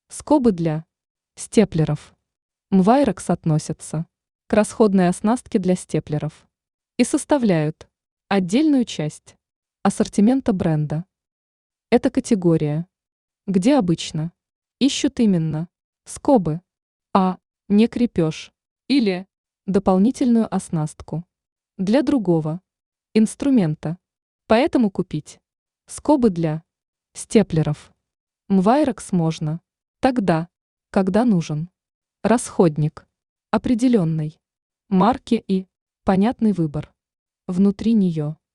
Скобы для степлеров. Мвайрекс относятся к расходной оснастке для степлеров и составляют отдельную часть ассортимента бренда. Это категория, где обычно ищут именно скобы, а не крепеж или дополнительную оснастку для другого инструмента. Поэтому купить скобы для степлеров Мвайрекс можно тогда, когда нужен расходник определенной марки и понятный выбор внутри нее.